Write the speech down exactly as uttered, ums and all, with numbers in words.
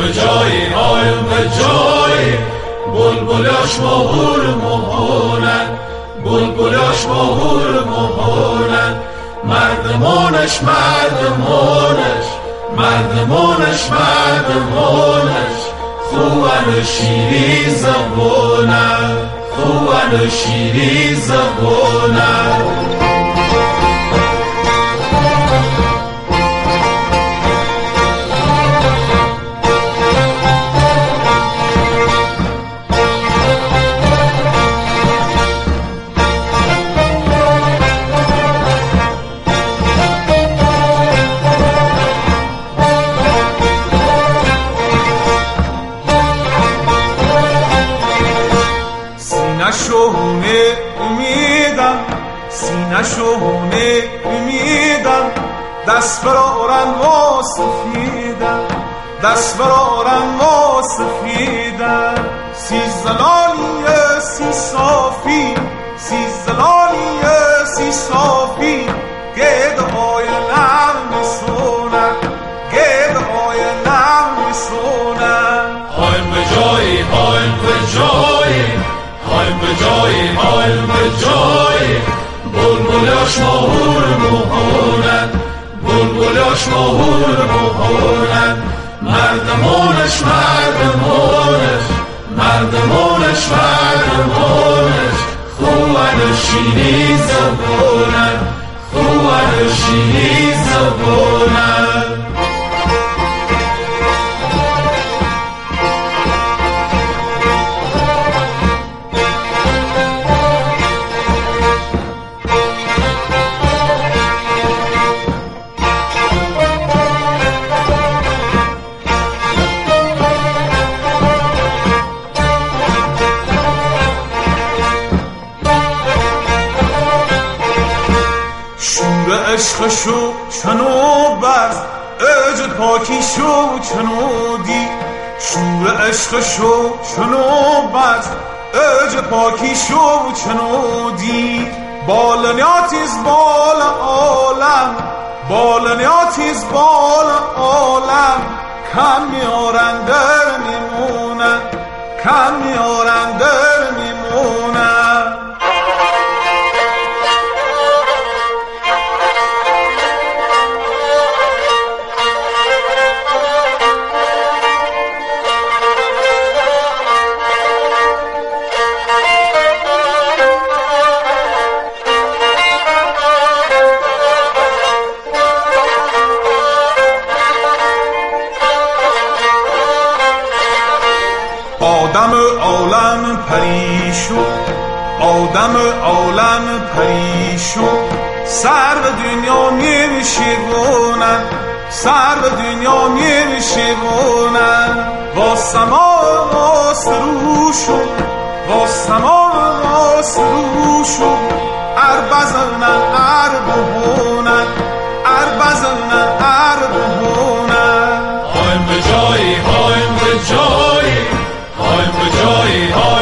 به جایی هایم به جایی بلبلاش مهور مهونن بلبلاش مهور مهونن مردمانش مردمانش مردمانش مردمانش خوان شیری زبونن خوان شیری زبونن شونه امیدم سینه شونه امیدم دست برارن و سفیدم دست برارن و سفیدم سی زلالی سی صافی سی زلالی سی صافی گدهای نرم سونن گدهای نرم سونن هایم به جایی هایم به جایی هایم به جایی هایم به جایی بلبلاش مهور مهونن بلبلاش مهور مهونن مردمانش مردمانش مردمانش مردمانش خوان شیری زبونن خوان شیری زبونن عشق شو چنو بز اجد پاکی شو چنو دی شور عشق شو چنو بز اجد پاکی شو چنو دی بالنیاتیز بال عالم بالنیاتیز بال عالم کم میارن در میمونن کم میارن در میمونن آدم عالم پریشو آدم عالم پریشو سر به دنیا میشیونن سر به دنیا میشیونن با سما راست روشو با سما راست روشو اربزنن اربهونن اربزنن اربهونن هایم به جایی هایم به جایی هایم به جایی